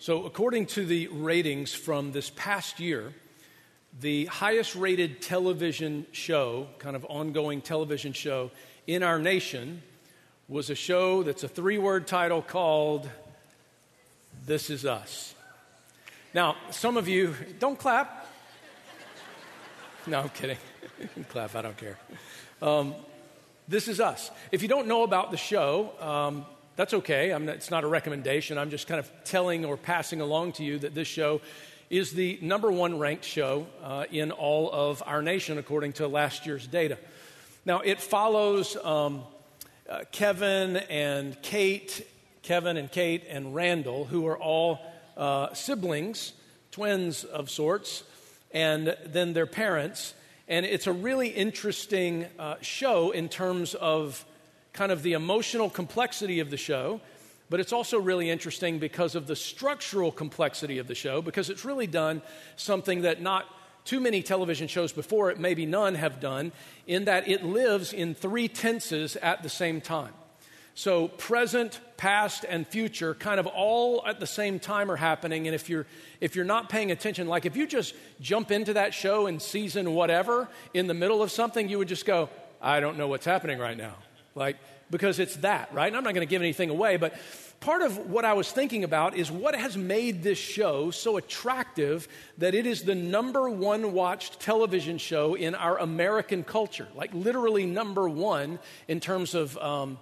So according to the ratings from this past year, the highest rated television show, kind of ongoing television show in our nation was a show that's a 3-word title called This Is Us. Now, some of you, don't clap. No, I'm kidding. You can clap, I don't care. This Is Us. If you don't know about the show, that's okay. It's not a recommendation. I'm just kind of telling or passing along to you that this show is the number 1 ranked show in all of our nation, according to last year's data. Now, it follows Kevin and Kate and Randall, who are all siblings, twins of sorts, and then their parents. And it's a really interesting show in terms of kind of the emotional complexity of the show, but it's also really interesting because of the structural complexity of the show, because it's really done something that not too many television shows before it, maybe none, have done, in that it lives in 3 tenses at the same time. So present, past, and future kind of all at the same time are happening, and if you're not paying attention, like if you just jump into that show in season whatever in the middle of something, you would just go, I don't know what's happening right now. Because it's that, right? And I'm not going to give anything away, but part of what I was thinking about is what has made this show so attractive that it is the number 1 watched television show in our American culture, like literally number 1 in terms of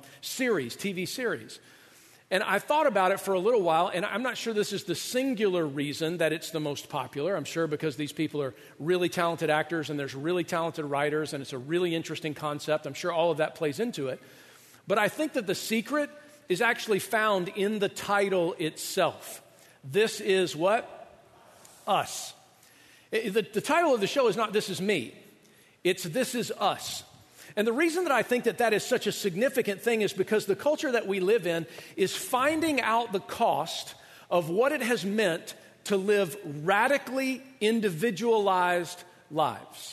TV series. And I thought about it for a little while, and I'm not sure this is the singular reason that it's the most popular. I'm sure because these people are really talented actors and there's really talented writers and it's a really interesting concept. I'm sure all of that plays into it. But I think that the secret is actually found in the title itself. This is what? Us. The title of the show is not This Is Me. It's This Is Us. And the reason that I think that that is such a significant thing is because the culture that we live in is finding out the cost of what it has meant to live radically individualized lives.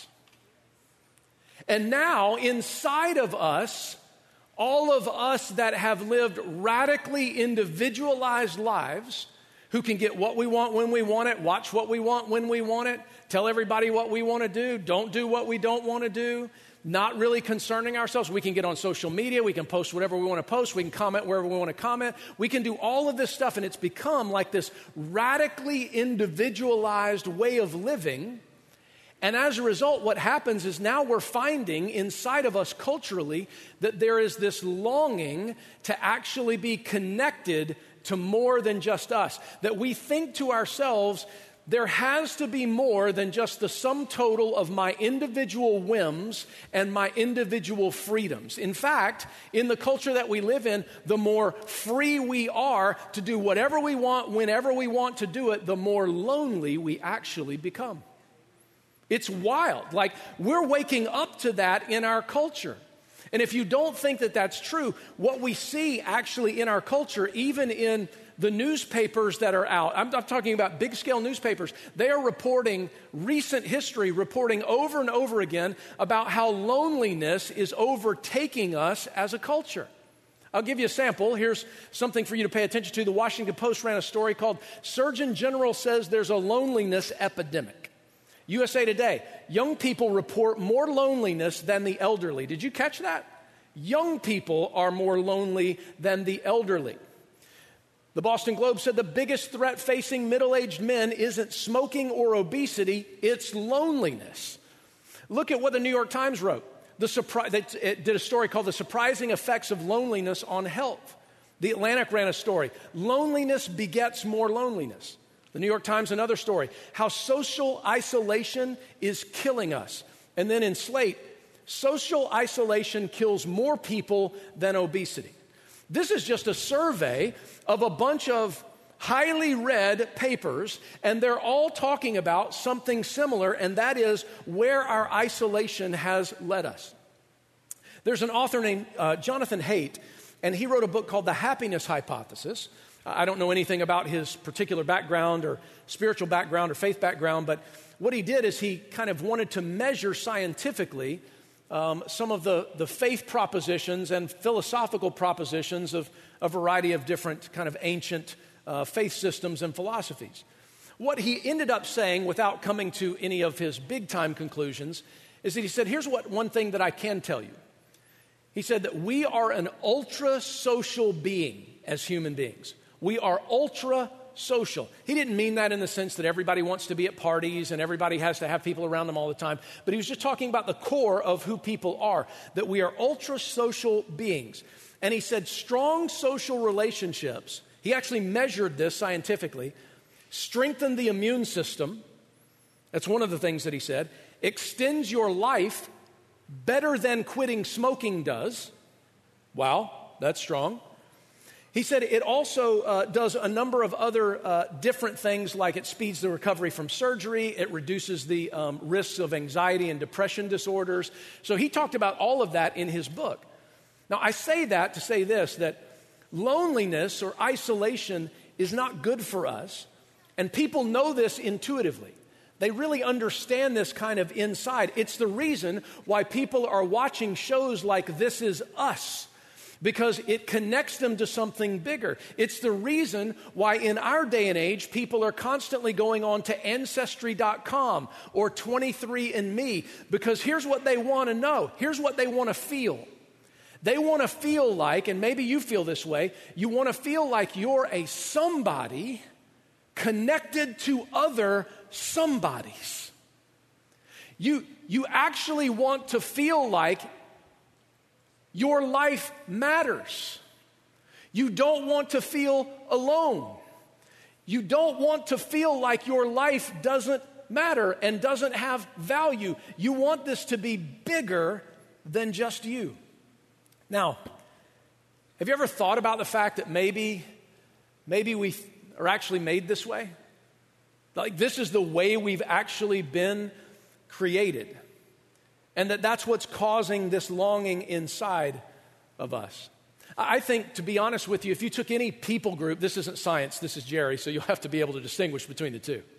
And now, inside of us, all of us that have lived radically individualized lives, who can get what we want when we want it, watch what we want when we want it, tell everybody what we want to do, don't do what we don't want to do, not really concerning ourselves. We can get on social media, we can post whatever we want to post, we can comment wherever we want to comment. We can do all of this stuff, and it's become like this radically individualized way of living. And as a result, what happens is now we're finding inside of us culturally that there is this longing to actually be connected to more than just us. That we think to ourselves, there has to be more than just the sum total of my individual whims and my individual freedoms. In fact, in the culture that we live in, the more free we are to do whatever we want, whenever we want to do it, the more lonely we actually become. It's wild. Like, we're waking up to that in our culture. And if you don't think that that's true, what we see actually in our culture, even in the newspapers that are out, I'm talking about big-scale newspapers, they are reporting recent history, reporting over and over again about how loneliness is overtaking us as a culture. I'll give you a sample. Here's something for you to pay attention to. The Washington Post ran a story called Surgeon General Says There's a Loneliness Epidemic. USA Today, young people report more loneliness than the elderly. Did you catch that? Young people are more lonely than the elderly. The Boston Globe said the biggest threat facing middle-aged men isn't smoking or obesity, it's loneliness. Look at what the New York Times wrote. They did a story called The Surprising Effects of Loneliness on Health. The Atlantic ran a story. Loneliness begets more loneliness. The New York Times, another story, how social isolation is killing us. And then in Slate, social isolation kills more people than obesity. This is just a survey of a bunch of highly read papers, and they're all talking about something similar, and that is where our isolation has led us. There's an author named Jonathan Haidt, and he wrote a book called The Happiness Hypothesis. I don't know anything about his particular background or spiritual background or faith background, but what he did is he kind of wanted to measure scientifically some of the faith propositions and philosophical propositions of a variety of different kind of ancient faith systems and philosophies. What he ended up saying, without coming to any of his big-time conclusions, is that he said, here's one thing that I can tell you. He said that we are an ultra-social being as human beings. We are ultra-social. He didn't mean that in the sense that everybody wants to be at parties and everybody has to have people around them all the time, but he was just talking about the core of who people are, that we are ultra-social beings. And he said strong social relationships, he actually measured this scientifically, strengthen the immune system. That's one of the things that he said. Extends your life better than quitting smoking does. Wow, that's strong. He said it also does a number of other different things, like it speeds the recovery from surgery, it reduces the risks of anxiety and depression disorders. So he talked about all of that in his book. Now, I say that to say this, that loneliness or isolation is not good for us. And people know this intuitively. They really understand this kind of inside. It's the reason why people are watching shows like This Is Us, because it connects them to something bigger. It's the reason why in our day and age, people are constantly going on to Ancestry.com or 23andMe, because here's what they want to know. Here's what they want to feel. They want to feel like, and maybe you feel this way, you want to feel like you're a somebody connected to other somebodies. You actually want to feel like your life matters. You don't want to feel alone. You don't want to feel like your life doesn't matter and doesn't have value. You want this to be bigger than just you. Now, have you ever thought about the fact that maybe we are actually made this way? Like this is the way we've actually been created. And that's what's causing this longing inside of us. I think, to be honest with you, if you took any people group, this isn't science, this is Jerry, so you'll have to be able to distinguish between the two.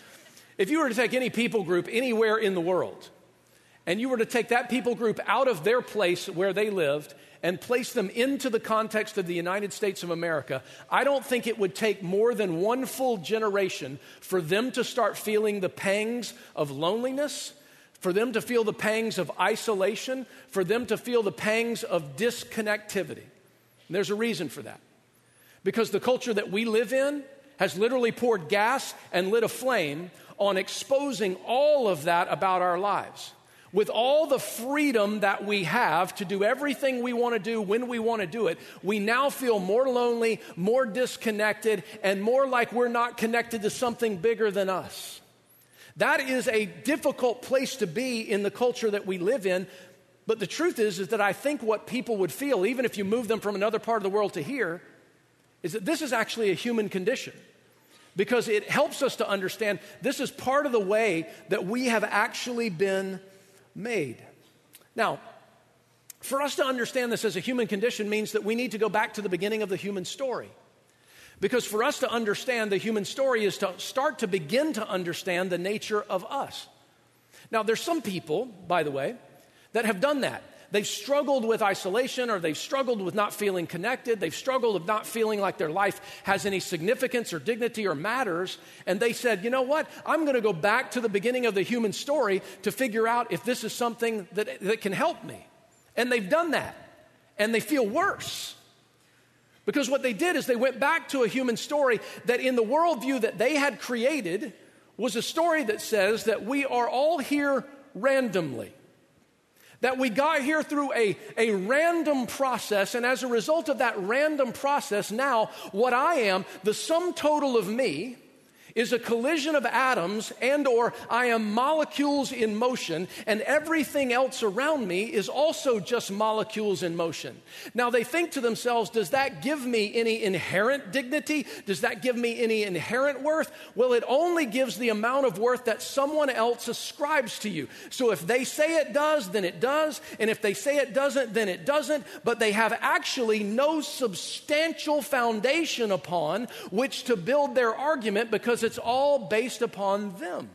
If you were to take any people group anywhere in the world, and you were to take that people group out of their place where they lived and place them into the context of the United States of America, I don't think it would take more than one full generation for them to start feeling the pangs of loneliness, for them to feel the pangs of isolation, for them to feel the pangs of disconnectivity. And there's a reason for that. Because the culture that we live in has literally poured gas and lit a flame on exposing all of that about our lives. With all the freedom that we have to do everything we want to do when we want to do it, we now feel more lonely, more disconnected, and more like we're not connected to something bigger than us. That is a difficult place to be in the culture that we live in, but the truth is that I think what people would feel, even if you move them from another part of the world to here, is that this is actually a human condition. Because it helps us to understand this is part of the way that we have actually been made. Now, for us to understand this as a human condition means that we need to go back to the beginning of the human story. Because for us to understand the human story is to start to begin to understand the nature of us. Now, there's some people, by the way, that have done that. They've struggled with isolation, or they've struggled with not feeling connected. They've struggled with not feeling like their life has any significance or dignity or matters. And they said, you know what? I'm going to go back to the beginning of the human story to figure out if this is something that can help me. And they've done that. And they feel worse. Because what they did is they went back to a human story that in the worldview that they had created was a story that says that we are all here randomly. That we got here through a random process, and as a result of that random process, now what I am, the sum total of me, is a collision of atoms and or I am molecules in motion, and everything else around me is also just molecules in motion. Now they think to themselves, does that give me any inherent dignity? Does that give me any inherent worth? Well, it only gives the amount of worth that someone else ascribes to you. So if they say it does, then it does, and if they say it doesn't, then it doesn't, but they have actually no substantial foundation upon which to build their argument, because it's all based upon them.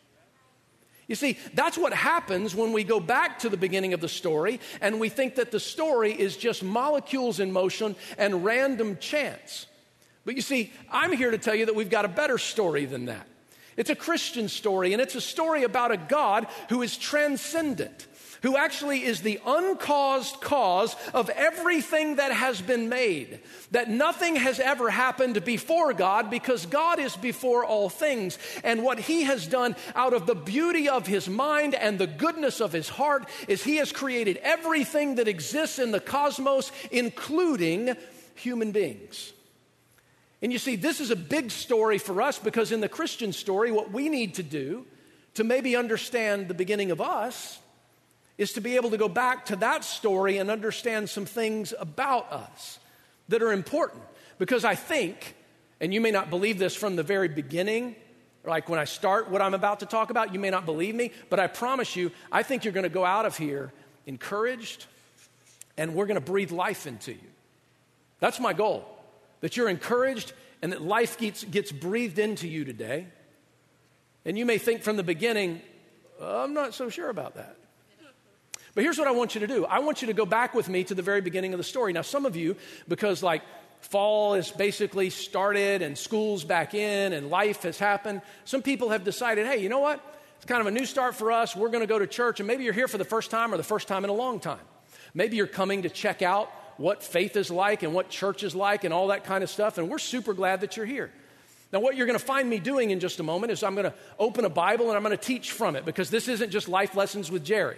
You see, that's what happens when we go back to the beginning of the story and we think that the story is just molecules in motion and random chance. But you see, I'm here to tell you that we've got a better story than that. It's a Christian story, and it's a story about a God who is transcendent, who actually is the uncaused cause of everything that has been made, that nothing has ever happened before God because God is before all things. And what he has done out of the beauty of his mind and the goodness of his heart is he has created everything that exists in the cosmos, including human beings. And you see, this is a big story for us because in the Christian story, what we need to do to maybe understand the beginning of us is to be able to go back to that story and understand some things about us that are important. Because I think, and you may not believe this from the very beginning, like when I start what I'm about to talk about, you may not believe me, but I promise you, I think you're going to go out of here encouraged, and we're going to breathe life into you. That's my goal. That you're encouraged and that life gets breathed into you today. And you may think from the beginning, I'm not so sure about that. But here's what I want you to do. I want you to go back with me to the very beginning of the story. Now, some of you, because like fall has basically started and school's back in and life has happened, some people have decided, hey, you know what? It's kind of a new start for us. We're going to go to church, and maybe you're here for the first time or the first time in a long time. Maybe you're coming to check out what faith is like and what church is like and all that kind of stuff, and we're super glad that you're here. Now, what you're going to find me doing in just a moment is I'm going to open a Bible and I'm going to teach from it, because this isn't just life lessons with Jerry.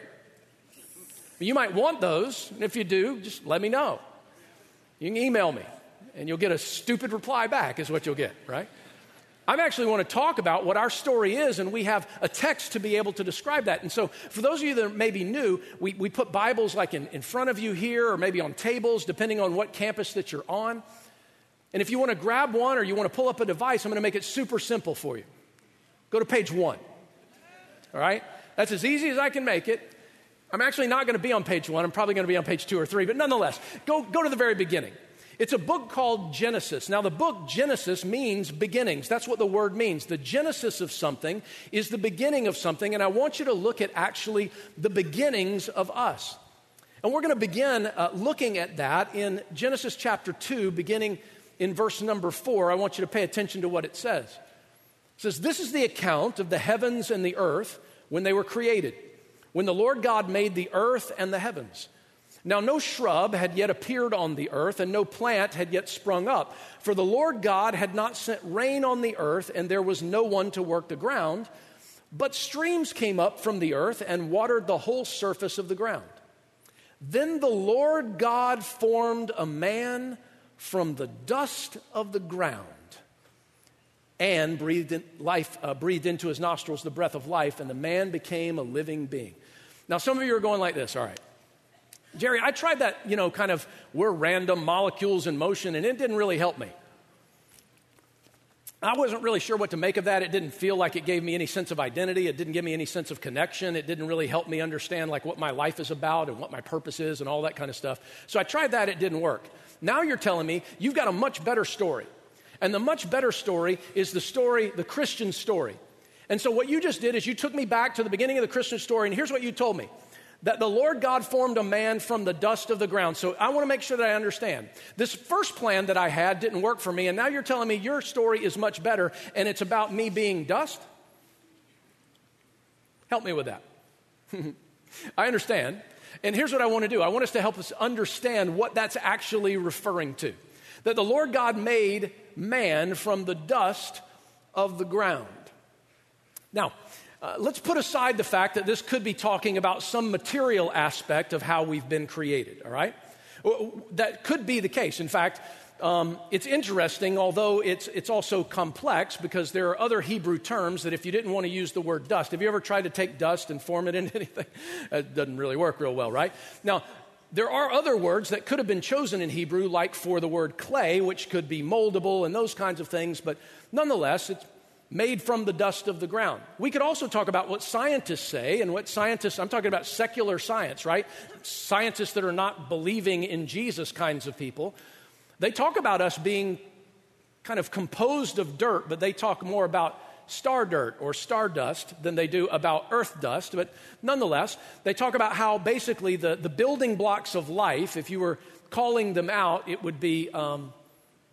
You might want those, and if you do, just let me know. You can email me, and you'll get a stupid reply back is what you'll get, right? I actually want to talk about what our story is, and we have a text to be able to describe that. And so for those of you that may be new, we put Bibles like in front of you here or maybe on tables, depending on what campus that you're on. And if you want to grab one or you want to pull up a device, I'm going to make it super simple for you. Go to page 1. All right? That's as easy as I can make it. I'm actually not going to be on page 1. I'm probably going to be on page 2 or 3, but nonetheless, go to the very beginning. It's a book called Genesis. Now, the book Genesis means beginnings. That's what the word means. The genesis of something is the beginning of something, and I want you to look at actually the beginnings of us. And we're going to begin looking at that in Genesis chapter 2, beginning in verse number 4. I want you to pay attention to what it says. It says, "This is the account of the heavens and the earth when they were created, when the Lord God made the earth and the heavens. Now no shrub had yet appeared on the earth, and no plant had yet sprung up, for the Lord God had not sent rain on the earth, and there was no one to work the ground. But streams came up from the earth and watered the whole surface of the ground. Then the Lord God formed a man from the dust of the ground, and breathed into his nostrils the breath of life, and the man became a living being." Now some of you are going like this, all right. Jerry, I tried that, kind of we're random molecules in motion, and it didn't really help me. I wasn't really sure what to make of that. It didn't feel like it gave me any sense of identity. It didn't give me any sense of connection. It didn't really help me understand like what my life is about and what my purpose is and all that kind of stuff. So I tried that. It didn't work. Now you're telling me you've got a much better story. And the much better story is the Christian story. And so what you just did is you took me back to the beginning of the Christian story, and here's what you told me. That the Lord God formed a man from the dust of the ground. So I want to make sure that I understand. This first plan that I had didn't work for me, and now you're telling me your story is much better, and it's about me being dust? Help me with that. I understand. And here's what I want to do. I want us to help us understand what that's actually referring to. That the Lord God made man from the dust of the ground. Now, let's put aside the fact that this could be talking about some material aspect of how we've been created, all right? That could be the case. In fact, it's interesting, although it's also complex, because there are other Hebrew terms that if you didn't want to use the word dust, have you ever tried to take dust and form it into anything? It doesn't really work real well, right? Now, there are other words that could have been chosen in Hebrew, like for the word clay, which could be moldable and those kinds of things, but nonetheless, it's made from the dust of the ground. We could also talk about what scientists say, and what scientists, I'm talking about secular science, right? Scientists that are not believing in Jesus kinds of people. They talk about us being kind of composed of dirt, but they talk more about star dirt or stardust than they do about earth dust. But nonetheless, they talk about how basically the building blocks of life, if you were calling them out, it would be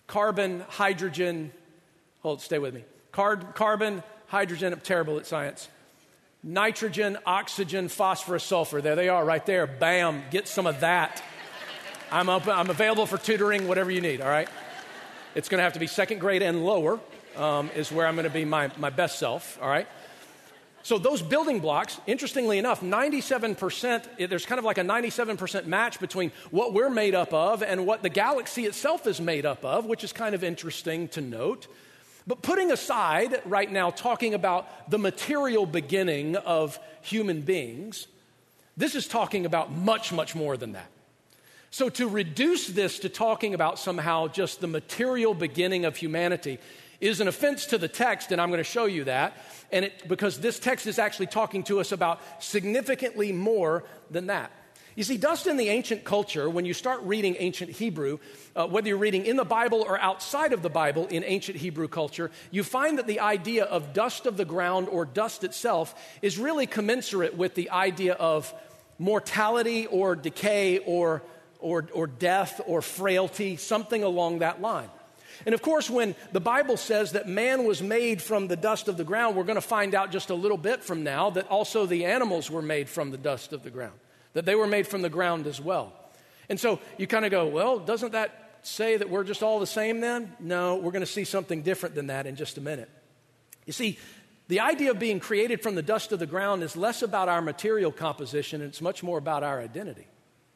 carbon, hydrogen, stay with me. Carbon, hydrogen, I'm terrible at science. Nitrogen, oxygen, phosphorus, sulfur. There they are right there. Bam, get some of that. I'm available for tutoring, whatever you need, all right? It's going to have to be second grade and lower is where I'm going to be my best self, all right? So those building blocks, interestingly enough, 97%, there's kind of like a 97% match between what we're made up of and what the galaxy itself is made up of, which is kind of interesting to note. But putting aside right now talking about the material beginning of human beings, this is talking about much, much more than that. So to reduce this to talking about somehow just the material beginning of humanity is an offense to the text, and I'm going to show you that. And because this text is actually talking to us about significantly more than that. You see, dust in the ancient culture, when you start reading ancient Hebrew, whether you're reading in the Bible or outside of the Bible in ancient Hebrew culture, you find that the idea of dust of the ground or dust itself is really commensurate with the idea of mortality or decay or death or frailty, something along that line. And of course, when the Bible says that man was made from the dust of the ground, we're going to find out just a little bit from now that also the animals were made from the dust of the ground, that they were made from the ground as well. And so you kind of go, well, doesn't that say that we're just all the same then? No, we're going to see something different than that in just a minute. You see, the idea of being created from the dust of the ground is less about our material composition, and it's much more about our identity.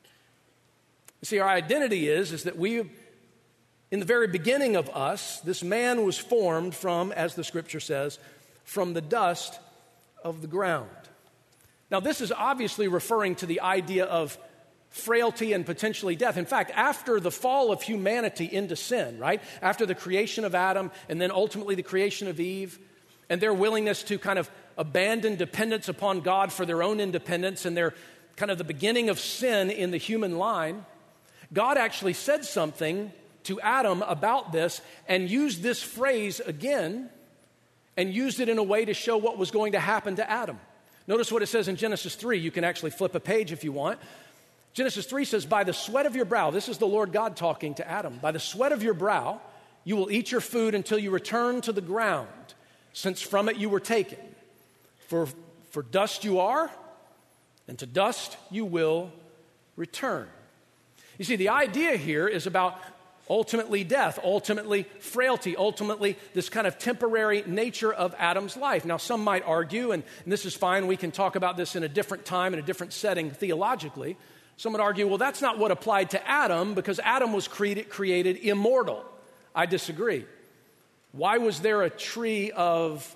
You see, our identity is that we, in the very beginning of us, this man was formed from, as the scripture says, from the dust of the ground. Now, this is obviously referring to the idea of frailty and potentially death. In fact, after the fall of humanity into sin, right? After the creation of Adam and then ultimately the creation of Eve and their willingness to kind of abandon dependence upon God for their own independence and their kind of the beginning of sin in the human line, God actually said something to Adam about this and used this phrase again and used it in a way to show what was going to happen to Adam. Notice what it says in Genesis 3. You can actually flip a page if you want. Genesis 3 says, by the sweat of your brow, this is the Lord God talking to Adam, by the sweat of your brow, you will eat your food until you return to the ground, since from it you were taken. For dust you are, and to dust you will return. You see, the idea here is about ultimately death, ultimately frailty, ultimately this kind of temporary nature of Adam's life. Now, some might argue, and this is fine, we can talk about this in a different time, in a different setting theologically. Some would argue, well, that's not what applied to Adam because Adam was created immortal. I disagree. Why was there a tree of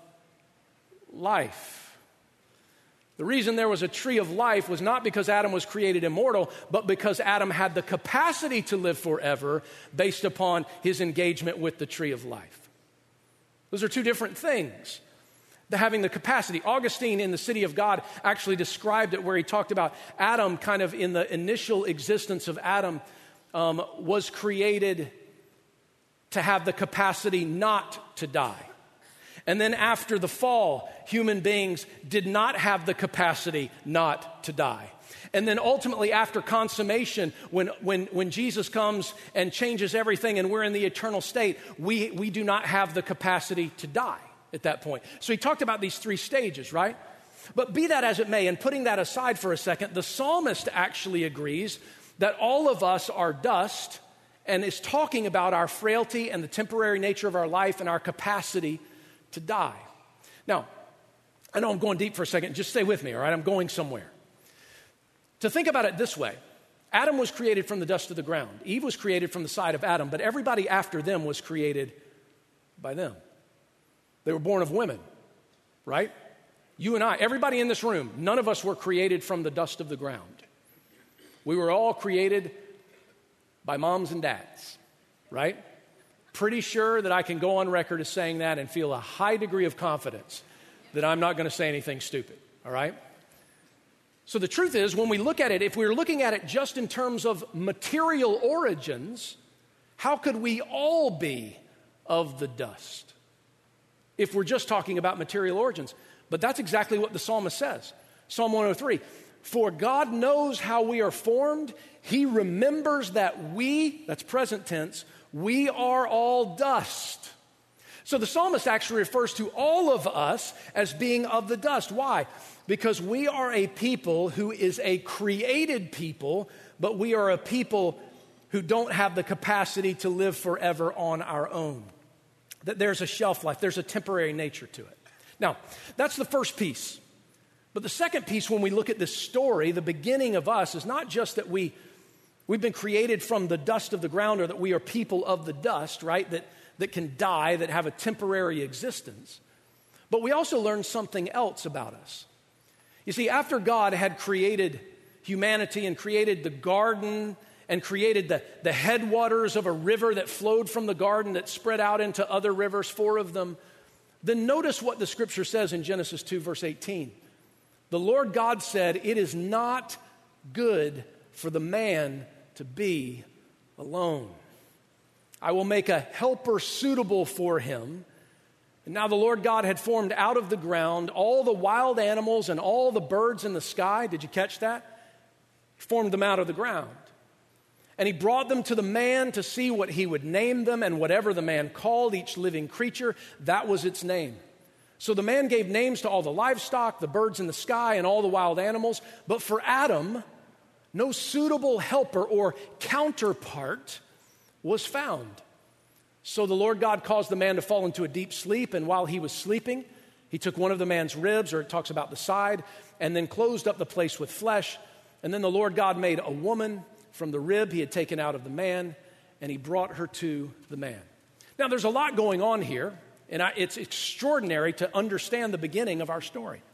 life? The reason there was a tree of life was not because Adam was created immortal, but because Adam had the capacity to live forever based upon his engagement with the tree of life. Those are two different things. Having the capacity. Augustine in the City of God actually described it where he talked about Adam kind of in the initial existence of Adam was created to have the capacity not to die. And then after the fall, human beings did not have the capacity not to die. And then ultimately after consummation, when Jesus comes and changes everything and we're in the eternal state, we do not have the capacity to die at that point. So he talked about these three stages, right? But be that as it may, and putting that aside for a second, the psalmist actually agrees that all of us are dust and is talking about our frailty and the temporary nature of our life and our capacity to die. Now, I know I'm going deep for a second. Just stay with me, all right? I'm going somewhere. To think about it this way, Adam was created from the dust of the ground. Eve was created from the side of Adam, but everybody after them was created by them. They were born of women, right? You and I, everybody in this room, none of us were created from the dust of the ground. We were all created by moms and dads, right? Pretty sure that I can go on record as saying that and feel a high degree of confidence that I'm not going to say anything stupid, all right? So the truth is, when we look at it, if we're looking at it just in terms of material origins, how could we all be of the dust if we're just talking about material origins? But that's exactly what the psalmist says. Psalm 103, for God knows how we are formed. He remembers that we, that's present tense, We are all dust. So the psalmist actually refers to all of us as being of the dust. Why? Because we are a people who is a created people, but we are a people who don't have the capacity to live forever on our own. That there's a shelf life, there's a temporary nature to it. Now, that's the first piece. But the second piece, when we look at this story, the beginning of us is not just that we've been created from the dust of the ground, or that we are people of the dust, right? That can die, that have a temporary existence. But we also learn something else about us. You see, after God had created humanity and created the garden and created the headwaters of a river that flowed from the garden that spread out into other rivers, 4 of them, then notice what the scripture says in Genesis 2, verse 18. The Lord God said, "It is not good for the man to be alone. I will make a helper suitable for him." And now the Lord God had formed out of the ground all the wild animals and all the birds in the sky. Did you catch that? He formed them out of the ground. And he brought them to the man to see what he would name them, and whatever the man called each living creature, that was its name. So the man gave names to all the livestock, the birds in the sky, and all the wild animals. But for Adam, no suitable helper or counterpart was found. So the Lord God caused the man to fall into a deep sleep, and while he was sleeping, he took one of the man's ribs, or it talks about the side, and then closed up the place with flesh. And then the Lord God made a woman from the rib he had taken out of the man, and he brought her to the man. Now, there's a lot going on here, and it's extraordinary to understand the beginning of our story.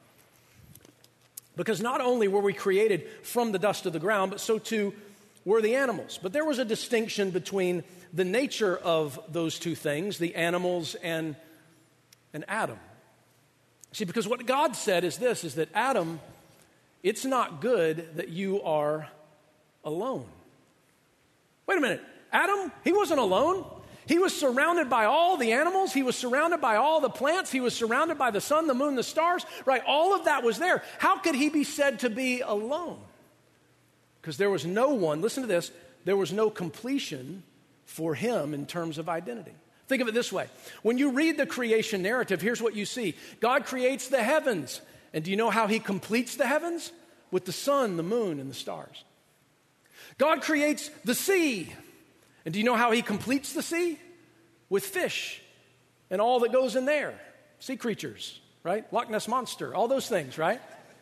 Because not only were we created from the dust of the ground, but so too were the animals. But there was a distinction between the nature of those two things, the animals and Adam. See, because what God said is this, is that Adam, it's not good that you are alone. Wait a minute. Adam, he wasn't alone. He was surrounded by all the animals. He was surrounded by all the plants. He was surrounded by the sun, the moon, the stars. Right? All of that was there. How could he be said to be alone? Because there was no one, listen to this, there was no completion for him in terms of identity. Think of it this way. When you read the creation narrative, here's what you see. God creates the heavens. And do you know how he completes the heavens? With the sun, the moon, and the stars. God creates the sea. And do you know how he completes the sea? With fish and all that goes in there. Sea creatures, right? Loch Ness Monster, all those things, right?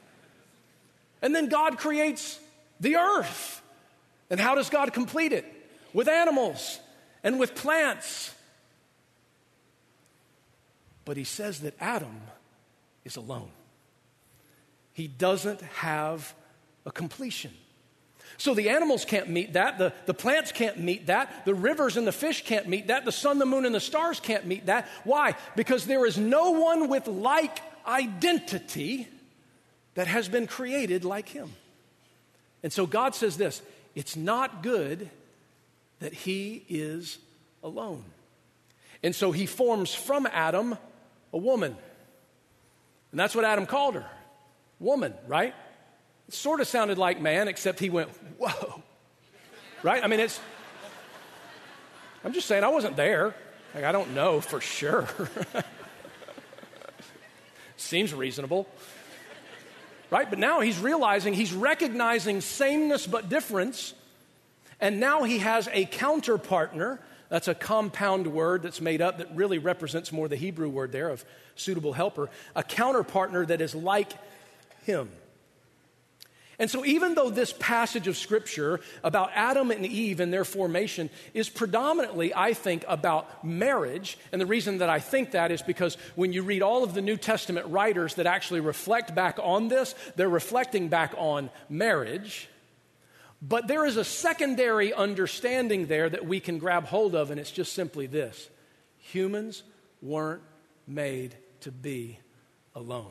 And then God creates the earth. And how does God complete it? With animals and with plants. But he says that Adam is alone. He doesn't have a completion. So the animals can't meet that, the plants can't meet that, the rivers and the fish can't meet that, the sun, the moon, and the stars can't meet that. Why? Because there is no one with like identity that has been created like him. And so God says this, it's not good that he is alone. And so he forms from Adam a woman. And that's what Adam called her, woman, right? It sort of sounded like man, except he went, whoa, right? I mean, I'm just saying, I wasn't there. Like, I don't know for sure. Seems reasonable, right? But now he's recognizing sameness but difference, and now he has a counterpartner. That's a compound word that's made up that really represents more the Hebrew word there of suitable helper, a counterpartner that is like him. And so even though this passage of Scripture about Adam and Eve and their formation is predominantly, I think, about marriage, and the reason that I think that is because when you read all of the New Testament writers that actually reflect back on this, they're reflecting back on marriage. But there is a secondary understanding there that we can grab hold of, and it's just simply this. Humans weren't made to be alone.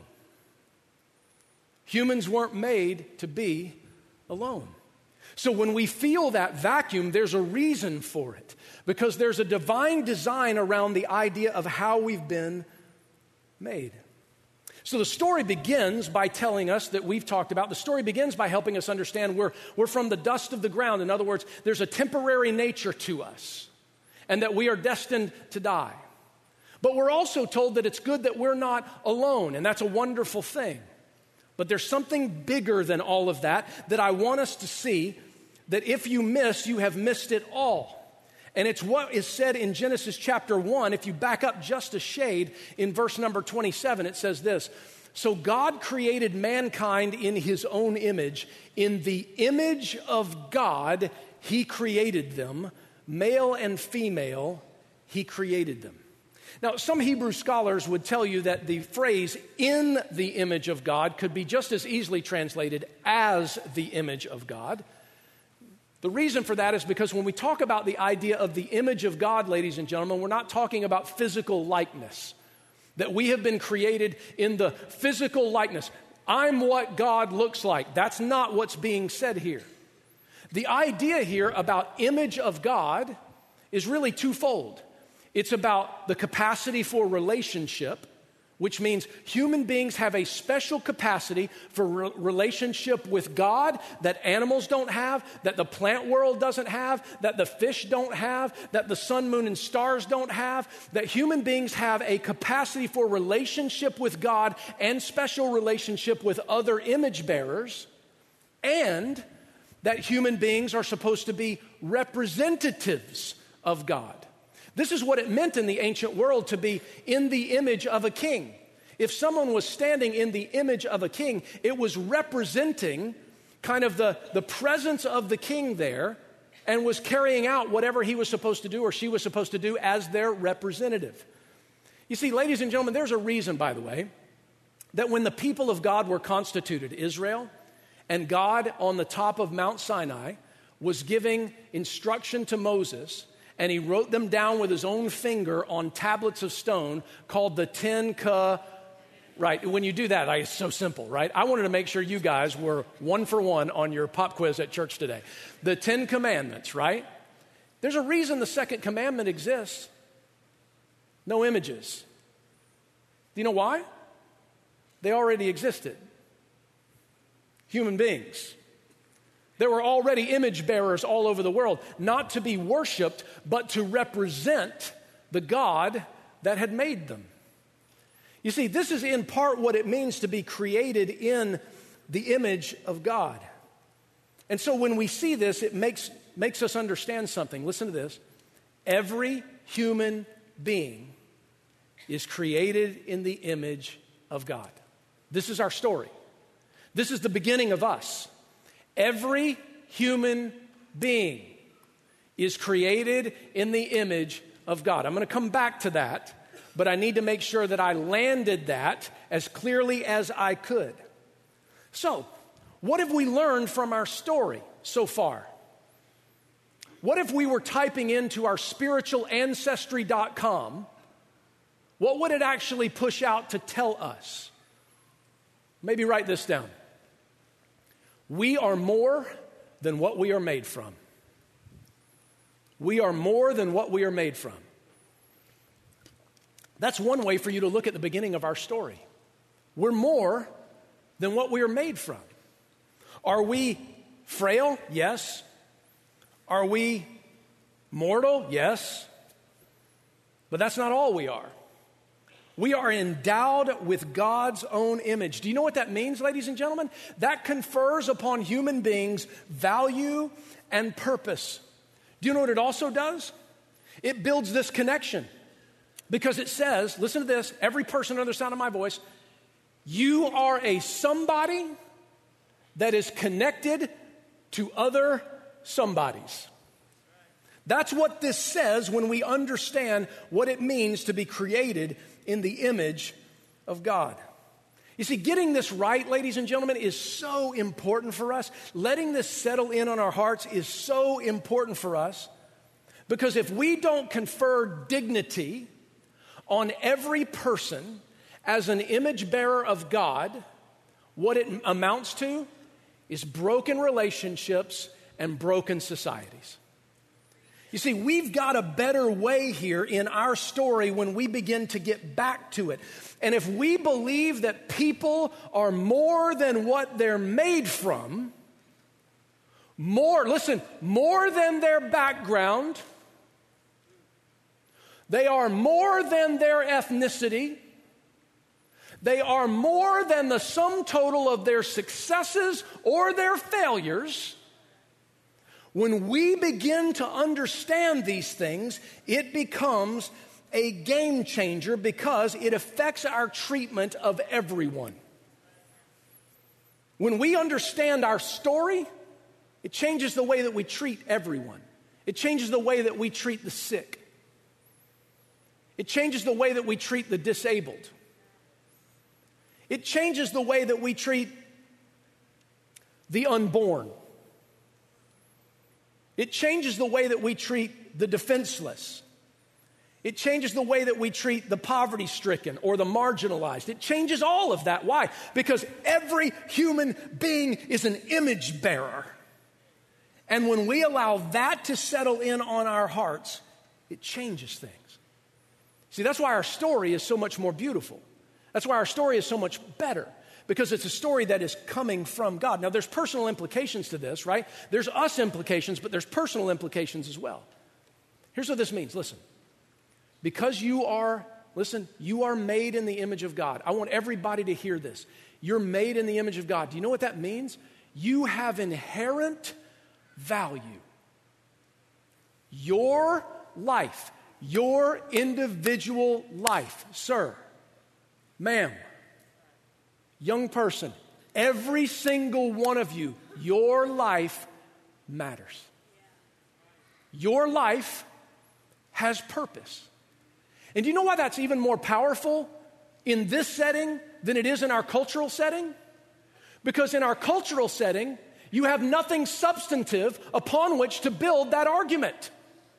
Humans weren't made to be alone. So when we feel that vacuum, there's a reason for it. Because there's a divine design around the idea of how we've been made. So the story begins by telling us that we've talked about, the story begins by helping us understand we're from the dust of the ground. In other words, there's a temporary nature to us. and that we are destined to die. But we're also told that it's good that we're not alone, and that's a wonderful thing. But there's something bigger than all of that I want us to see, that if you miss, you have missed it all. And it's what is said in Genesis chapter 1. If you back up just a shade, in verse number 27, it says this: "So God created mankind in his own image. In the image of God, he created them. Male and female, he created them." Now, some Hebrew scholars would tell you that the phrase "in the image of God" could be just as easily translated as the image of God. The reason for that is because when we talk about the idea of the image of God, ladies and gentlemen, we're not talking about physical likeness, that we have been created in the physical likeness. I'm what God looks like. That's not what's being said here. The idea here about image of God is really twofold. It's about the capacity for relationship, which means human beings have a special capacity for relationship with God that animals don't have, that the plant world doesn't have, that the fish don't have, that the sun, moon, and stars don't have, that human beings have a capacity for relationship with God and special relationship with other image bearers, and that human beings are supposed to be representatives of God. This is what it meant in the ancient world to be in the image of a king. If someone was standing in the image of a king, it was representing kind of the presence of the king there and was carrying out whatever he was supposed to do or she was supposed to do as their representative. You see, ladies and gentlemen, there's a reason, by the way, that when the people of God were constituted, Israel, and God on the top of Mount Sinai was giving instruction to Moses, and he wrote them down with his own finger on tablets of stone called the Ten Right, when you do that, it's so simple, right? I wanted to make sure you guys were 1 for 1 on your pop quiz at church today. The 10 Commandments, right? There's a reason the second commandment exists. No images. Do you know why? They already existed. Human beings. There were already image bearers all over the world, not to be worshiped, but to represent the God that had made them. You see, this is in part what it means to be created in the image of God. And so when we see this, it makes us understand something. Listen to this. Every human being is created in the image of God. This is our story. This is the beginning of us. Every human being is created in the image of God. I'm going to come back to that, but I need to make sure that I landed that as clearly as I could. So, what have we learned from our story so far? What if we were typing into our spiritualancestry.com? What would it actually push out to tell us? Maybe write this down. We are more than what we are made from. We are more than what we are made from. That's one way for you to look at the beginning of our story. We're more than what we are made from. Are we frail? Yes. Are we mortal? Yes. But that's not all we are. We are endowed with God's own image. Do you know what that means, ladies and gentlemen? That confers upon human beings value and purpose. Do you know what it also does? It builds this connection. Because it says, listen to this, every person under the sound of my voice, you are a somebody that is connected to other somebodies. That's what this says when we understand what it means to be created in the image of God. You see, getting this right, ladies and gentlemen, is so important for us. Letting this settle in on our hearts is so important for us, because if we don't confer dignity on every person as an image bearer of God, what it amounts to is broken relationships and broken societies. You see, we've got a better way here in our story when we begin to get back to it. And if we believe that people are more than what they're made from, more than their background, They are more than their ethnicity. They are more than the sum total of their successes or their failures. When we begin to understand these things, it becomes a game changer because it affects our treatment of everyone. When we understand our story, it changes the way that we treat everyone. It changes the way that we treat the sick. It changes the way that we treat the disabled. It changes the way that we treat the unborn. It changes the way that we treat the defenseless. It changes the way that we treat the poverty-stricken or the marginalized. It changes all of that. Why? Because every human being is an image bearer. And when we allow that to settle in on our hearts, it changes things. See, that's why our story is so much more beautiful. That's why our story is so much better, because it's a story that is coming from God. Now, there's personal implications to this, right? There's us implications, but there's personal implications as well. Here's what this means. Listen, because you are made in the image of God. I want everybody to hear this. You're made in the image of God. Do you know what that means? You have inherent value. Your life, your individual life, sir, ma'am, young person, every single one of you, your life matters. Your life has purpose. And do you know why that's even more powerful in this setting than it is in our cultural setting? Because in our cultural setting, you have nothing substantive upon which to build that argument.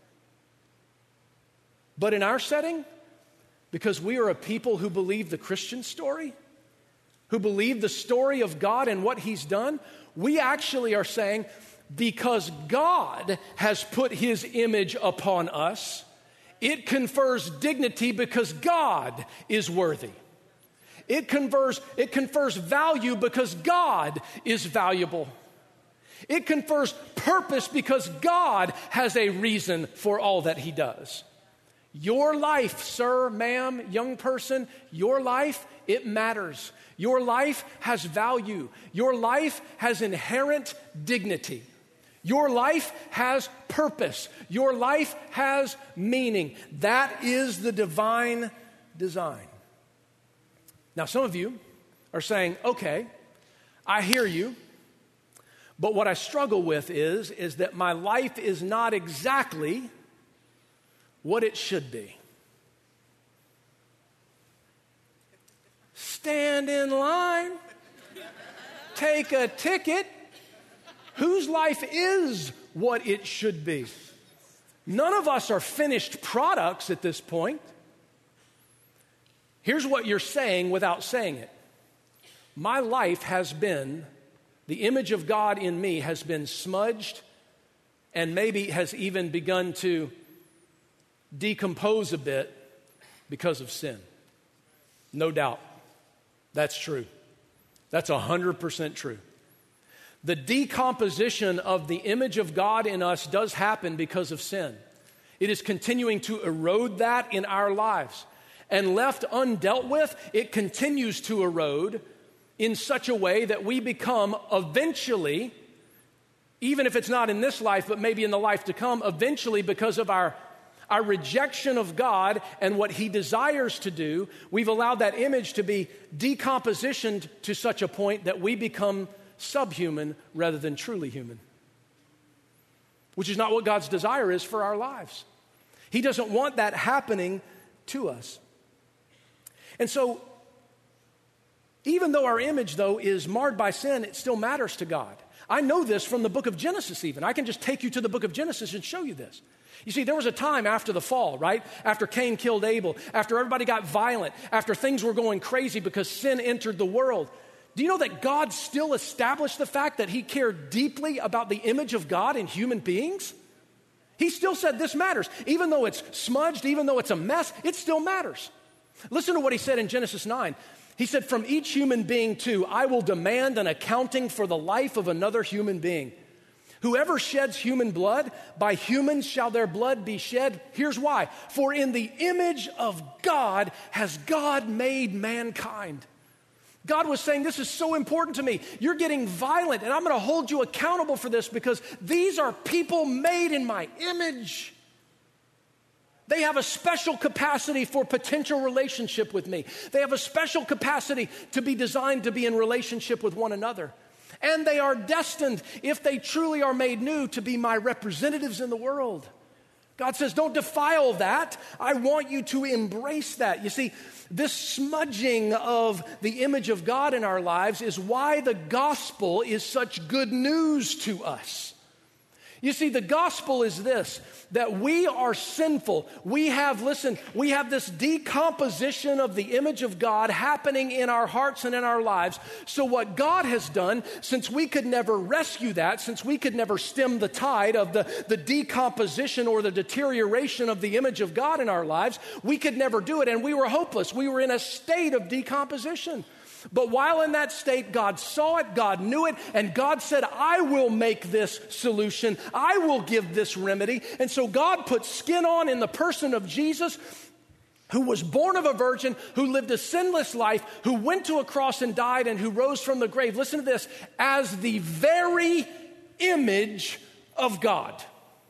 But in our setting, because we are a people who believe the Christian story, who believe the story of God and what He's done, we actually are saying, because God has put His image upon us, it confers dignity because God is worthy. It confers value because God is valuable. It confers purpose because God has a reason for all that He does. Your life, sir, ma'am, young person, your life, it matters. Your life has value. Your life has inherent dignity. Your life has purpose. Your life has meaning. That is the divine design. Now, some of you are saying, okay, I hear you, but what I struggle with is that my life is not exactly what it should be. Stand in line, take a ticket. Whose life is what it should be? None of us are finished products at this point. Here's what you're saying without saying it. My life has been, the image of God in me has been smudged and maybe has even begun to decompose a bit because of sin. No doubt. That's true. That's 100% true. The decomposition of the image of God in us does happen because of sin. It is continuing to erode that in our lives. And left undealt with, it continues to erode in such a way that we become eventually, even if it's not in this life, but maybe in the life to come, eventually because of our rejection of God and what He desires to do, we've allowed that image to be decompositioned to such a point that we become subhuman rather than truly human, which is not what God's desire is for our lives. He doesn't want that happening to us. And so, even though our image, though, is marred by sin, it still matters to God. I know this from the book of Genesis even. I can just take you to the book of Genesis and show you this. You see, there was a time after the fall, right? After Cain killed Abel, after everybody got violent, after things were going crazy because sin entered the world. Do you know that God still established the fact that He cared deeply about the image of God in human beings? He still said this matters. Even though it's smudged, even though it's a mess, it still matters. Listen to what He said in Genesis 9. He said, from each human being too, I will demand an accounting for the life of another human being. Whoever sheds human blood, by humans shall their blood be shed. Here's why. For in the image of God has God made mankind. God was saying, this is so important to me. You're getting violent, and I'm going to hold you accountable for this because these are people made in my image. They have a special capacity for potential relationship with me. They have a special capacity to be designed to be in relationship with one another. And they are destined, if they truly are made new, to be my representatives in the world. God says, don't defile that. I want you to embrace that. You see, this smudging of the image of God in our lives is why the gospel is such good news to us. You see, the gospel is this, that we are sinful. We have this decomposition of the image of God happening in our hearts and in our lives. So what God has done, since we could never rescue that, since we could never stem the tide of the decomposition or the deterioration of the image of God in our lives, we could never do it, and we were hopeless. We were in a state of decomposition. But while in that state, God saw it, God knew it, and God said, I will make this solution. I will give this remedy. And so God put skin on in the person of Jesus, who was born of a virgin, who lived a sinless life, who went to a cross and died, and who rose from the grave. Listen to this, as the very image of God.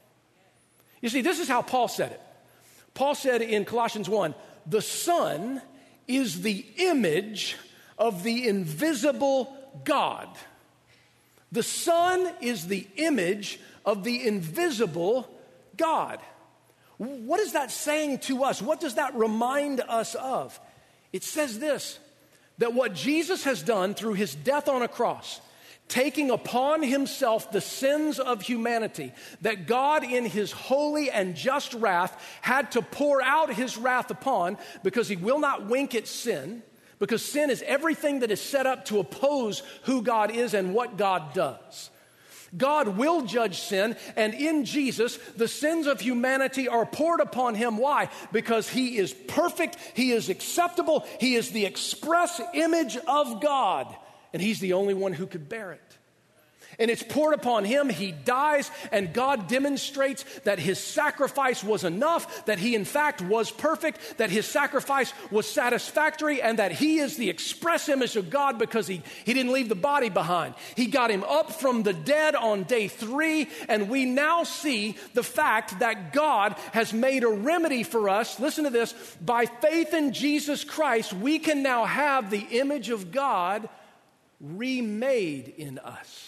You see, this is how Paul said it. Paul said in Colossians 1, the Son is the image of the invisible God. The Son is the image of the invisible God. What is that saying to us? What does that remind us of? It says this, that what Jesus has done through his death on a cross, taking upon himself the sins of humanity, that God in his holy and just wrath had to pour out his wrath upon because he will not wink at sin. Because sin is everything that is set up to oppose who God is and what God does. God will judge sin, and in Jesus, the sins of humanity are poured upon him. Why? Because he is perfect, he is acceptable, he is the express image of God, and he's the only one who could bear it. And it's poured upon him, he dies, and God demonstrates that his sacrifice was enough, that he in fact was perfect, that his sacrifice was satisfactory, and that he is the express image of God because he didn't leave the body behind. He got him up from the dead on day 3, and we now see the fact that God has made a remedy for us. Listen to this, by faith in Jesus Christ, we can now have the image of God remade in us.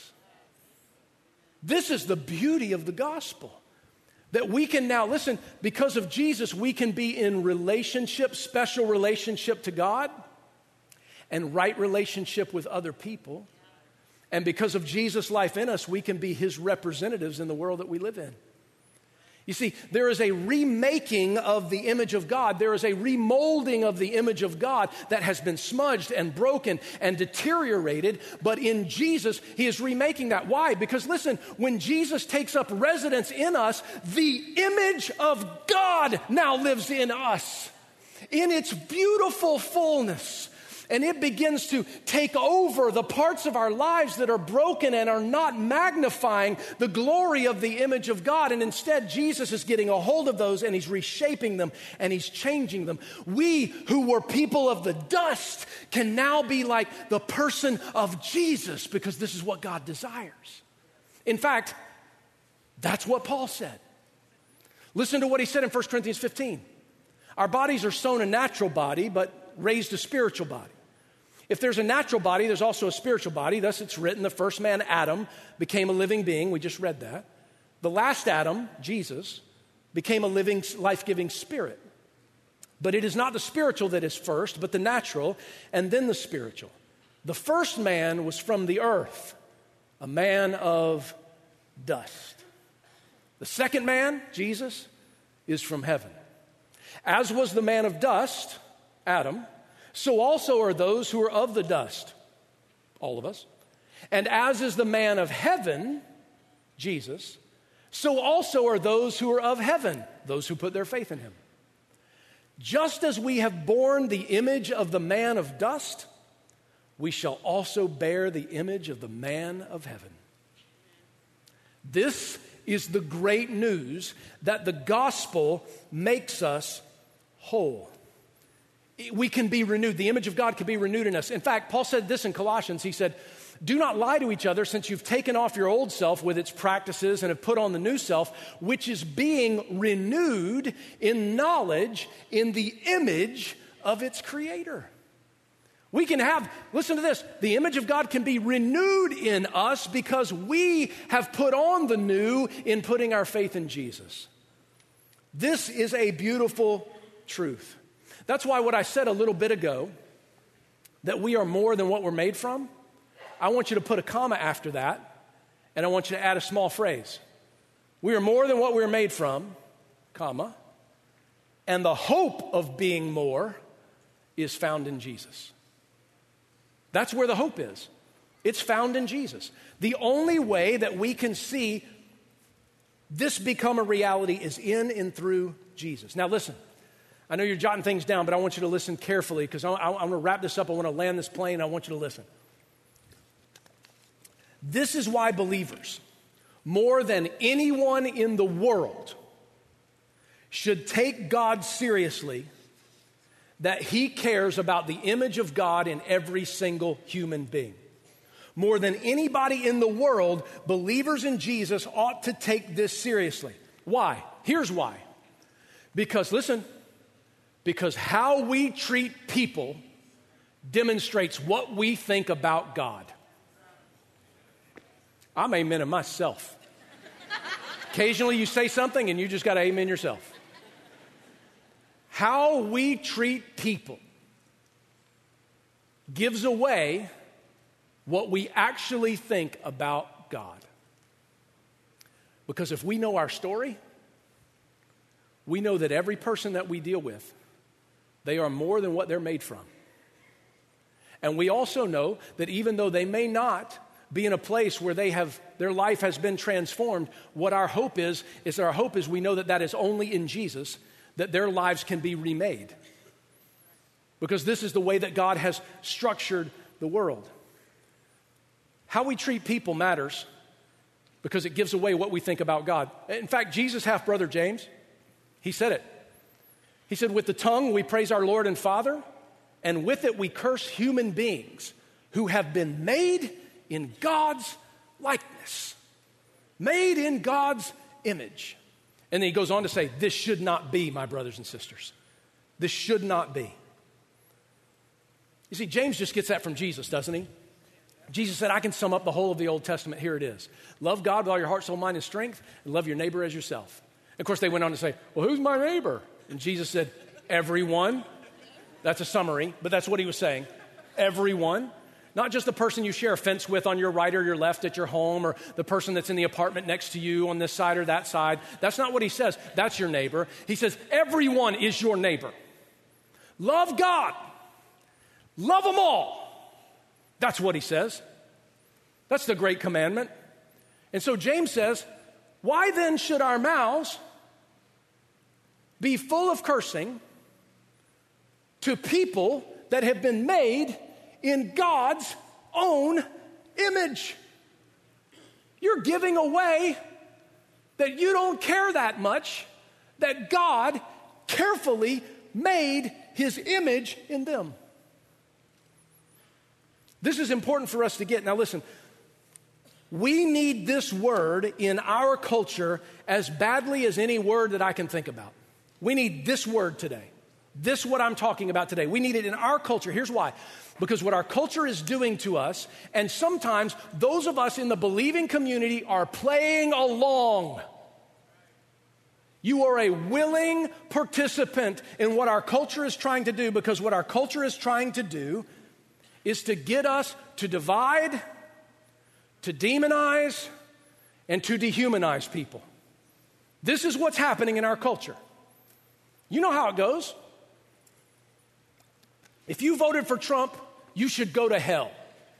This is the beauty of the gospel, that we can now, listen, because of Jesus, we can be in relationship, special relationship to God, and right relationship with other people. And because of Jesus' life in us, we can be his representatives in the world that we live in. You see, there is a remaking of the image of God. There is a remolding of the image of God that has been smudged and broken and deteriorated. But in Jesus, he is remaking that. Why? Because listen, when Jesus takes up residence in us, the image of God now lives in us in its beautiful fullness. And it begins to take over the parts of our lives that are broken and are not magnifying the glory of the image of God. And instead, Jesus is getting a hold of those and he's reshaping them and he's changing them. We who were people of the dust can now be like the person of Jesus because this is what God desires. In fact, that's what Paul said. Listen to what he said in 1 Corinthians 15. Our bodies are sown a natural body, but raised a spiritual body. If there's a natural body, there's also a spiritual body. Thus it's written, the first man, Adam, became a living being. We just read that. The last Adam, Jesus, became a living, life-giving spirit. But it is not the spiritual that is first, but the natural, and then the spiritual. The first man was from the earth, a man of dust. The second man, Jesus, is from heaven. As was the man of dust, Adam, so also are those who are of the dust, all of us. And as is the man of heaven, Jesus, so also are those who are of heaven, those who put their faith in him. Just as we have borne the image of the man of dust, we shall also bear the image of the man of heaven. This is the great news that the gospel makes us whole. We can be renewed. The image of God can be renewed in us. In fact, Paul said this in Colossians. He said, do not lie to each other, since you've taken off your old self with its practices and have put on the new self, which is being renewed in knowledge in the image of its creator. We can have, listen to this, the image of God can be renewed in us because we have put on the new in putting our faith in Jesus. This is a beautiful truth. That's why what I said a little bit ago, that we are more than what we're made from, I want you to put a comma after that, and I want you to add a small phrase. We are more than what we're made from, comma, and the hope of being more is found in Jesus. That's where the hope is. It's found in Jesus. The only way that we can see this become a reality is in and through Jesus. Now listen, I know you're jotting things down, but I want you to listen carefully because I'm going to wrap this up. I want to land this plane. I want you to listen. This is why believers, more than anyone in the world, should take God seriously, that He cares about the image of God in every single human being. More than anybody in the world, believers in Jesus ought to take this seriously. Why? Here's why. Because, listen, because how we treat people demonstrates what we think about God. I'm amening myself. Occasionally you say something and you just got to amen yourself. How we treat people gives away what we actually think about God. Because if we know our story, we know that every person that we deal with, they are more than what they're made from. And we also know that even though they may not be in a place where their life has been transformed, what our hope is we know that is only in Jesus, that their lives can be remade. Because this is the way that God has structured the world. How we treat people matters because it gives away what we think about God. In fact, Jesus' half-brother James, he said it. He said, with the tongue we praise our Lord and Father, and with it we curse human beings who have been made in God's likeness, made in God's image. And then he goes on to say, this should not be, my brothers and sisters. This should not be. You see, James just gets that from Jesus, doesn't he? Jesus said, I can sum up the whole of the Old Testament. Here it is. Love God with all your heart, soul, mind, and strength, and love your neighbor as yourself. And of course, they went on to say, well, who's my neighbor? And Jesus said, everyone. That's a summary, but that's what he was saying. Everyone. Not just the person you share a fence with on your right or your left at your home, or the person that's in the apartment next to you on this side or that side. That's not what he says. That's your neighbor. He says, everyone is your neighbor. Love God. Love them all. That's what he says. That's the great commandment. And so James says, why then should our mouths be full of cursing to people that have been made in God's own image? You're giving away that you don't care that much, that God carefully made His image in them. This is important for us to get. Now listen, we need this word in our culture as badly as any word that I can think about. We need this word today. This is what I'm talking about today. We need it in our culture. Here's why. Because what our culture is doing to us, and sometimes those of us in the believing community are playing along. You are a willing participant in what our culture is trying to do, because what our culture is trying to do is to get us to divide, to demonize, and to dehumanize people. This is what's happening in our culture. You know how it goes. If you voted for Trump, you should go to hell.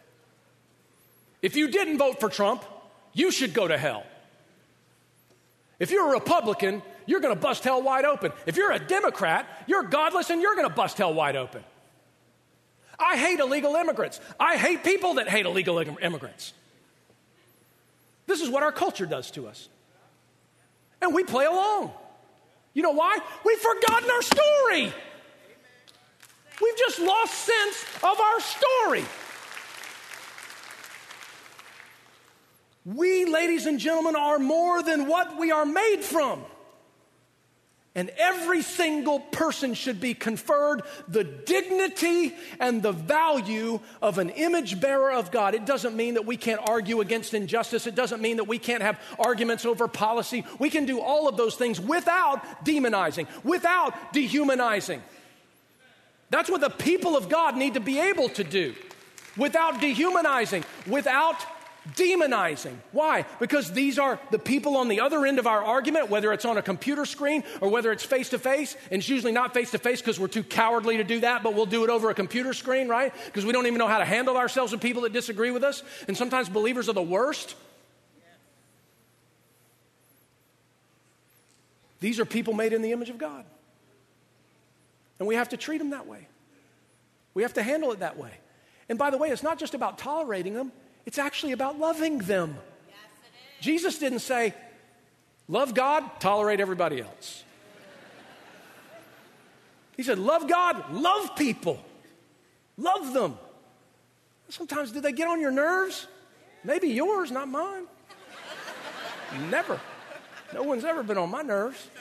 If you didn't vote for Trump, you should go to hell. If you're a Republican, you're going to bust hell wide open. If you're a Democrat, you're godless and you're going to bust hell wide open. I hate illegal immigrants. I hate people that hate illegal immigrants. This is what our culture does to us. And we play along. You know why? We've forgotten our story. We've just lost sense of our story. We, ladies and gentlemen, are more than what we are made from. And every single person should be conferred the dignity and the value of an image bearer of God. It doesn't mean that we can't argue against injustice. It doesn't mean that we can't have arguments over policy. We can do all of those things without demonizing, without dehumanizing. That's what the people of God need to be able to do. Without dehumanizing, without demonizing. Why? Because these are the people on the other end of our argument, whether it's on a computer screen or whether it's face-to-face. And it's usually not face-to-face because we're too cowardly to do that, but we'll do it over a computer screen, right? Because we don't even know how to handle ourselves with people that disagree with us. And sometimes believers are the worst. These are people made in the image of God. And we have to treat them that way. We have to handle it that way. And by the way, it's not just about tolerating them. It's actually about loving them. Yes, it is. Jesus didn't say, love God, tolerate everybody else. He said, love God, love people. Love them. Sometimes, do they get on your nerves? Maybe yours, not mine. Never. No one's ever been on my nerves.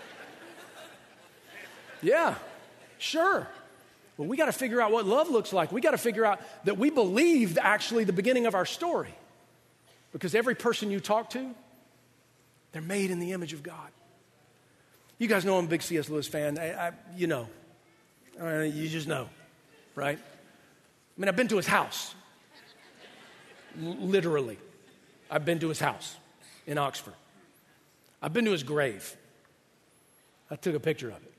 Yeah, sure. Well, we got to figure out what love looks like. We got to figure out that we believed actually the beginning of our story. Because every person you talk to, they're made in the image of God. You guys know I'm a big C.S. Lewis fan. You know. You just know, right? I mean, I've been to his house. Literally. I've been to his house in Oxford. I've been to his grave. I took a picture of it.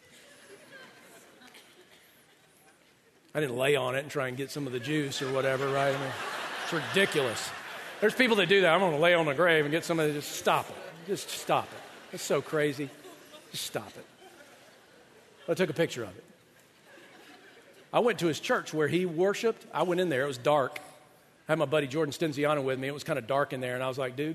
I didn't lay on it and try and get some of the juice or whatever, right? I mean, it's ridiculous. There's people that do that. I'm going to lay on the grave and get somebody to just stop it. Just stop it. It's so crazy. Just stop it. I took a picture of it. I went to his church where he worshiped. I went in there. It was dark. I had my buddy Jordan Stenziano with me. It was kind of dark in there. And I was like, dude,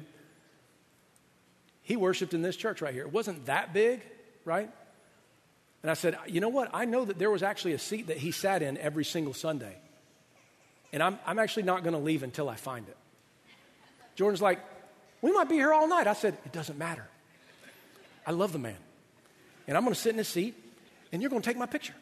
he worshiped in this church right here. It wasn't that big, right? And I said, you know what? I know that there was actually a seat that he sat in every single Sunday. And I'm actually not going to leave until I find it. Jordan's like, we might be here all night. I said, it doesn't matter. I love the man. And I'm going to sit in his seat, and you're going to take my picture.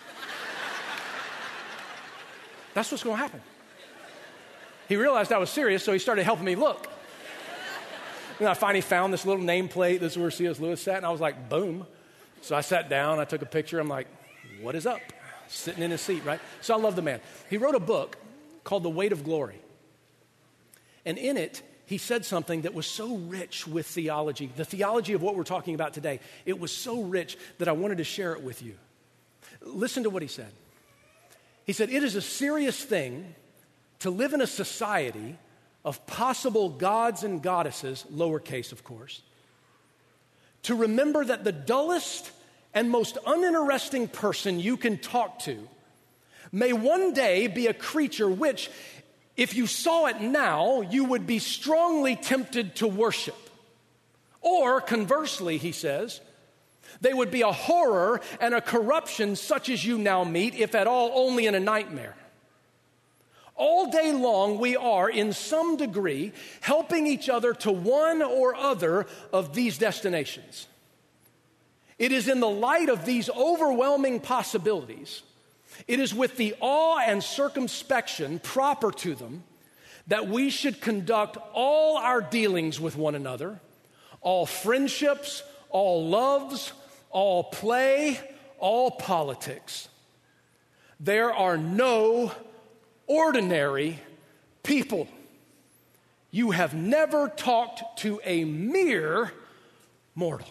That's what's going to happen. He realized I was serious, so he started helping me look. And I finally found this little nameplate. This is where C.S. Lewis sat, and I was like, boom. So I sat down, I took a picture. I'm like, what is up? Sitting in his seat, right? So I love the man. He wrote a book called The Weight of Glory. And in it, he said something that was so rich with theology, the theology of what we're talking about today. It was so rich that I wanted to share it with you. Listen to what he said. He said, it is a serious thing to live in a society of possible gods and goddesses, lowercase, of course, to remember that the dullest and most uninteresting person you can talk to may one day be a creature which, if you saw it now, you would be strongly tempted to worship. Or, conversely, he says, they would be a horror and a corruption such as you now meet, if at all only in a nightmare. All day long, we are, in some degree, helping each other to one or other of these destinations. It is in the light of these overwhelming possibilities, it is with the awe and circumspection proper to them, that we should conduct all our dealings with one another, all friendships, all loves, all play, all politics. There are no ordinary people. You have never talked to a mere mortal.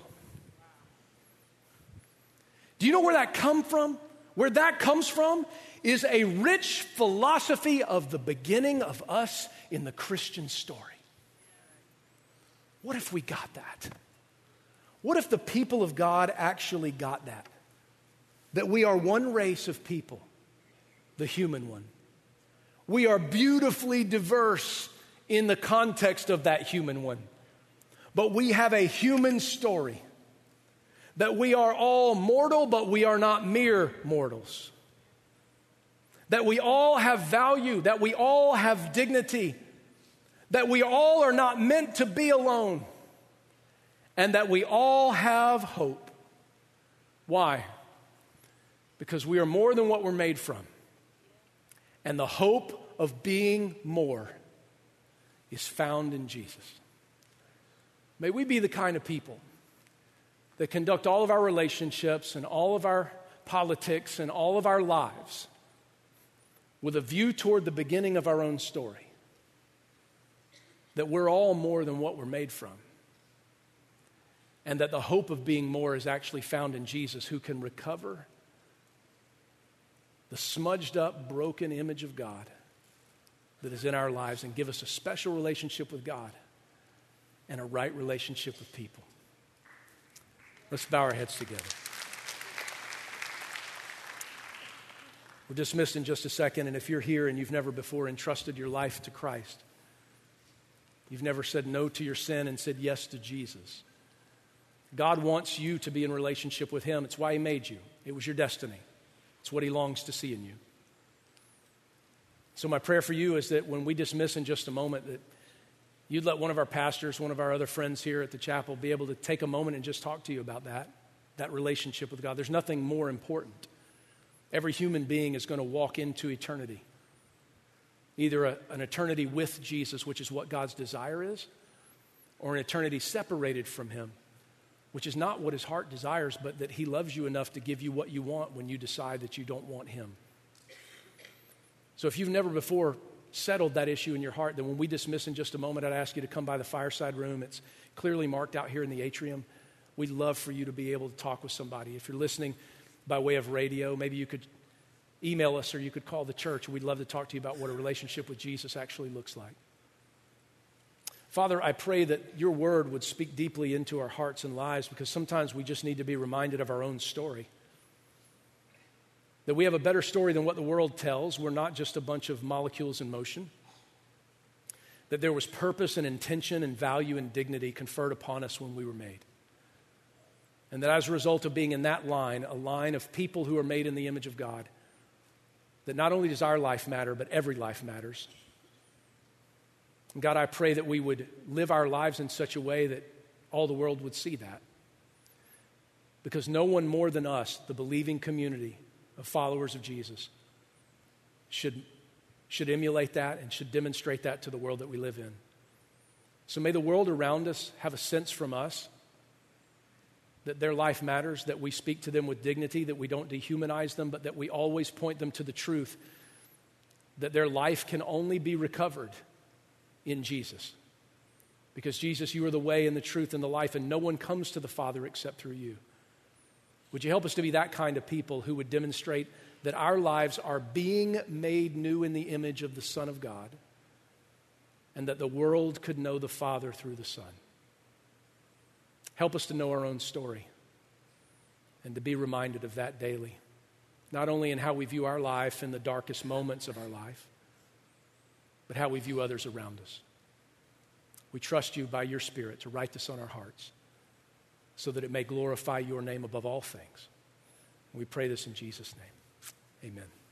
Do you know where that comes from? Where that comes from is a rich philosophy of the beginning of us in the Christian story. What if we got that? What if the people of God actually got that? That we are one race of people, the human one. We are beautifully diverse in the context of that human one. But we have a human story. That we are all mortal, but we are not mere mortals. That we all have value, that we all have dignity, that we all are not meant to be alone, and that we all have hope. Why? Because we are more than what we're made from. And the hope of being more is found in Jesus. May we be the kind of people that conduct all of our relationships and all of our politics and all of our lives with a view toward the beginning of our own story. That we're all more than what we're made from. And that the hope of being more is actually found in Jesus, who can recover the smudged up, broken image of God that is in our lives and give us a special relationship with God and a right relationship with people. Let's bow our heads together. We're dismissed in just a second, and if you're here and you've never before entrusted your life to Christ, you've never said no to your sin and said yes to Jesus, God wants you to be in relationship with Him. It's why He made you. It was your destiny. It's what He longs to see in you. So my prayer for you is that when we dismiss in just a moment, that you'd let one of our pastors, one of our other friends here at the chapel, be able to take a moment and just talk to you about that relationship with God. There's nothing more important. Every human being is going to walk into eternity. Either an eternity with Jesus, which is what God's desire is, or an eternity separated from Him, which is not what His heart desires, but that He loves you enough to give you what you want when you decide that you don't want Him. So if you've never before settled that issue in your heart, then when we dismiss in just a moment, I'd ask you to come by the fireside room. It's clearly marked out here in the atrium. We'd love for you to be able to talk with somebody. If you're listening by way of radio, maybe you could email us or you could call the church. We'd love to talk to you about what a relationship with Jesus actually looks like. Father, I pray that your word would speak deeply into our hearts and lives, because sometimes we just need to be reminded of our own story. That we have a better story than what the world tells. We're not just a bunch of molecules in motion. That there was purpose and intention and value and dignity conferred upon us when we were made. And that as a result of being in that line, a line of people who are made in the image of God, that not only does our life matter, but every life matters. And God, I pray that we would live our lives in such a way that all the world would see that. Because no one more than us, the believing community of followers of Jesus, should emulate that and should demonstrate that to the world that we live in. So may the world around us have a sense from us that their life matters, that we speak to them with dignity, that we don't dehumanize them, but that we always point them to the truth that their life can only be recovered in Jesus. Because Jesus, you are the way and the truth and the life, and no one comes to the Father except through you. Would you help us to be that kind of people who would demonstrate that our lives are being made new in the image of the Son of God, and that the world could know the Father through the Son. Help us to know our own story and to be reminded of that daily, not only in how we view our life in the darkest moments of our life, but how we view others around us. We trust you by your Spirit to write this on our hearts so that it may glorify your name above all things. We pray this in Jesus' name. Amen.